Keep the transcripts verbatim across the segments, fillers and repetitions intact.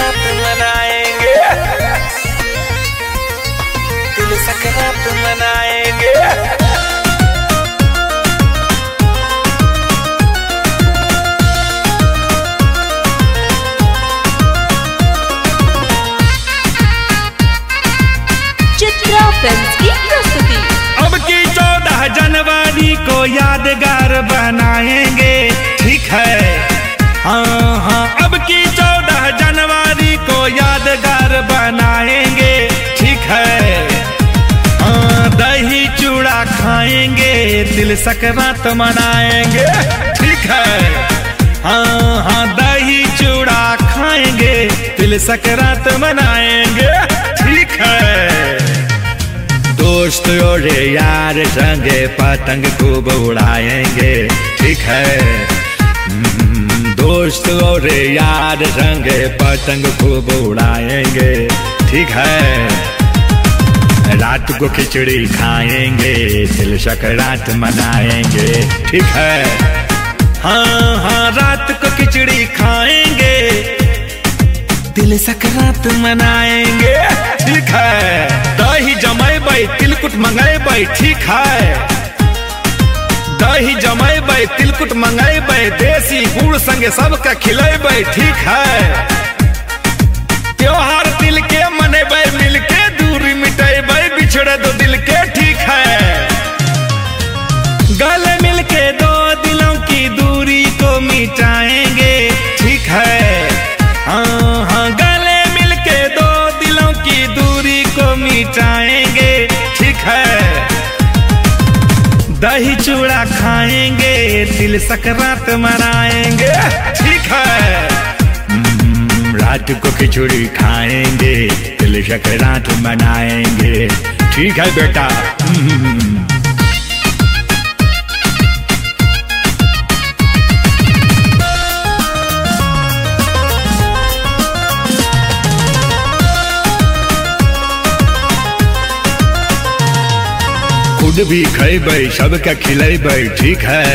सकरात मनाएंगे, तिल सकरात मनाएंगे। चित्रा फिल्म्स की प्रस्तुति। अब की चौदह जनवरी को यादगार बनाएंगे, ठीक है। हाँ हाँ अब की चौदह जनवरी को यादगार बनाएंगे, ठीक है। हाँ दही चूड़ा खाएंगे, तिल संक्रांत मनाएंगे, ठीक है। हाँ हाँ दही चूड़ा खाएंगे, तिल संक्रांत मनाएंगे, ठीक है। दोस्त और यार संगे पतंग खूब उड़ाएंगे, ठीक है। दोस्त और यार संगे पतंग खूब उड़ाएंगे, ठीक है। रात को खिचड़ी खाएंगे, तिल संक्रांत मनाएंगे, ठीक है। हाँ हाँ रात को खिचड़ी खाएंगे, तिल संक्रांत मनाएंगे, ठीक है। दही जमाएबै, तिलकुट मंगाएबै, ठीक है। दही जमाएबै, तिलकुट मंगाएबै, देसी गुड़ संगे सबके खिलाएबै, ठीक है। त्योहार दिल के मनेबै, मिल के दूरी मिटाएबै, बिछड़े दो दिल के, ठीक है। गले मिल के दो दिलों की दूरी को मिटाएंगे, ठीक है। हाँ हाँ गले मिल के दो दिलों की दूरी को मिटाएंगे, ठीक है। दही चूड़ा खाएंगे, तिल संक्रांत मनाएंगे, ठीक है। रात को खिचड़ी खाएंगे, तिल संक्रांत मनाएंगे, ठीक है बेटा। खुद भी खैबै सबके खिलेबै, ठीक है।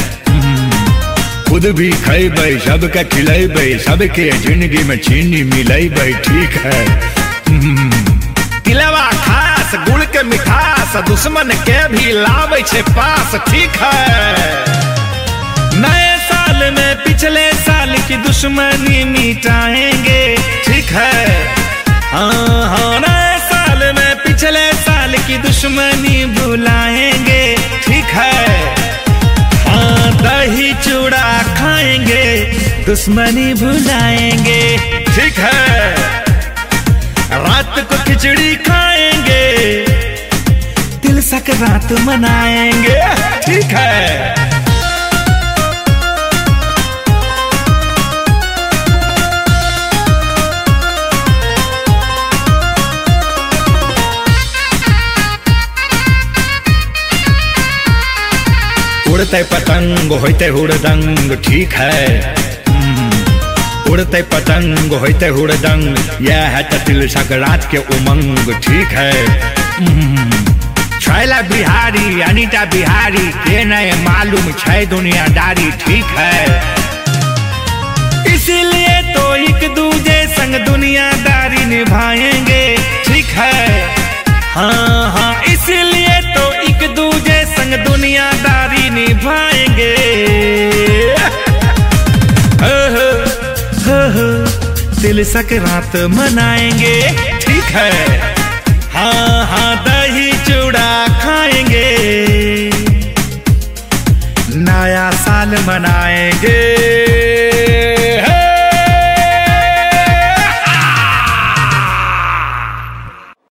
खुद भी खैबै सबके खिलेबै, सबके जिंदगी में चीनी मिलेबै, ठीक है। तिलवा खास गुड़ के मिठास, दुश्मन के भी लाबै छे पास, ठीक है। नए साल में पिछले साल की दुश्मनी मिटाएंगे, ठीक है। हाँ हाँ नए साल में पिछले साल की दुश्मनी भुलाएंगे, ठीक है। हाँ दही चूड़ा खाएंगे, दुश्मनी भुलाएंगे, ठीक है। रात को खिचड़ी खाएंगे, तिल संक्रांत मनाएंगे, ठीक है। उड़ते पतंग होते हुड़दंग, ठीक है। उड़ते पतंग होते हुड़दंग, यह है तिल संक्रांत के उमंग, ठीक है। छैला बिहारी अनीता बिहारी के नए मालूम छै दुनियादारी, ठीक है। इसीलिए तो एक दूजे संग दुनियादारी निभाएंगे, ठीक है। हाँ हाँ इसीलिए तो एक दूजे संग दुनियादारी निभाएंगे। हो हो हो हो तिल संक्रांत मनाएंगे, ठीक है। हाँ हाँ दही चूड़ा खाएंगे, नया साल मनाएंगे।